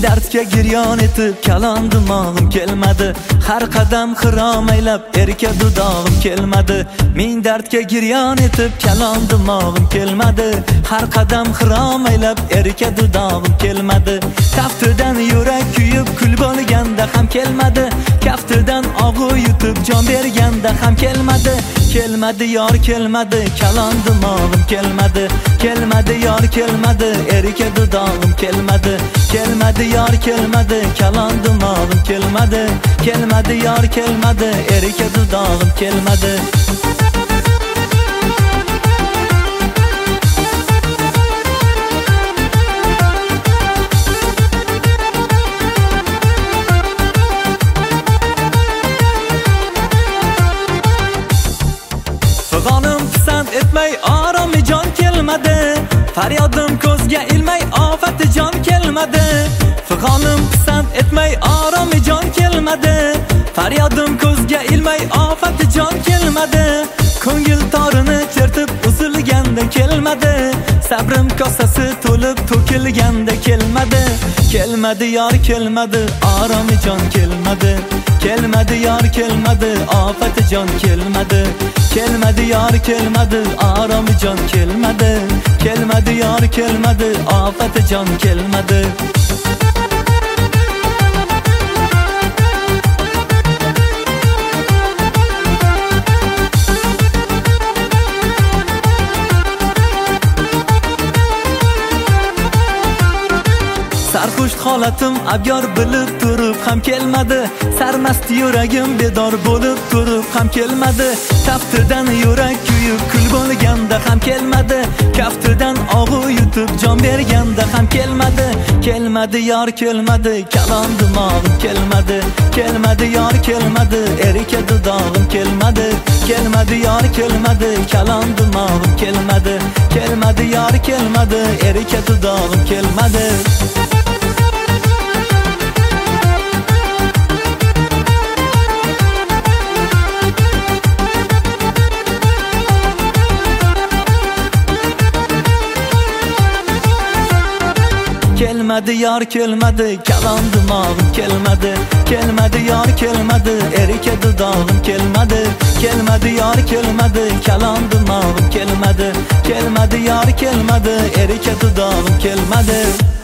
dardga giryon etib kalon dimog'im kelmadi. Har qadam xirom aylab erka dudog'im kelmadi. Men dardga giryon etib kalon dimog'im kelmadi. Har qadam xirom aylab erka dudog'im kelmadi. Kaftidan yurak kuyib kul bo'lganda ham kelmadi. Kaftidan og'u yutib jon berganda ham kelmadi. Kelmadi yor kelmadi, kalon dimog'im kelmadi. Kelmadi yor kelmadi, erka dudog'im kelmadi. Kelmadi yor kelmadi, kalon dimog'im kelmadi. Kelmadi yor kelmadi, erka dudog'im kelmadi. Fig'onim pisand etmay oromi jon kelmadi. Faryodim ko'zga ilmay ofati jon kelmadi. Fig'onim pisand etmay oromi jon kelmadi. Faryodim ko'zga ilmay ofati jon kelmadi. Ko'ngil torini chertib uzilganda kelmadi. Sabrim kosasi to'lib to'kilganda kelmadi. Kelmadi yor kelmadi, oromi jon kelmadi. Kelmadi yor kelmadi, ofati jon kelmadi. Kelmadi yor kelmadi, oromi jon kelmadi. Kelmadi yor kelmadi, ofati jon kelmadi. Sarxush holatim abyor bilib turib ham kelmadi. Sarmast yuragim bedor bo'lib turib ham kelmadi. Kaftidan yurak kuyib kul bo'lganda ham kelmadi. Kaftidan og'u yutib jon berganda ham kelmadi. Kelmadi yor kelmadi, kalon dimog'im kelmadi. Kelmadi yor kelmadi, erka dudog'im kelmadi. Kelmadi yor kelmadi, kalon dimog'im kelmadi. Kelmadi yor kelmadi, erka dudog'im kelmadi. Kelmadi yor kelmadi, kalon dimog'im kelmadi. Kelmadi yor kelmadi, erka dudog'im kelmadi. Kelmadi yor kelmadi, kalon dimog'im kelmadi. Kelmadi yor kelmadi, erka dudog'im kelmadi.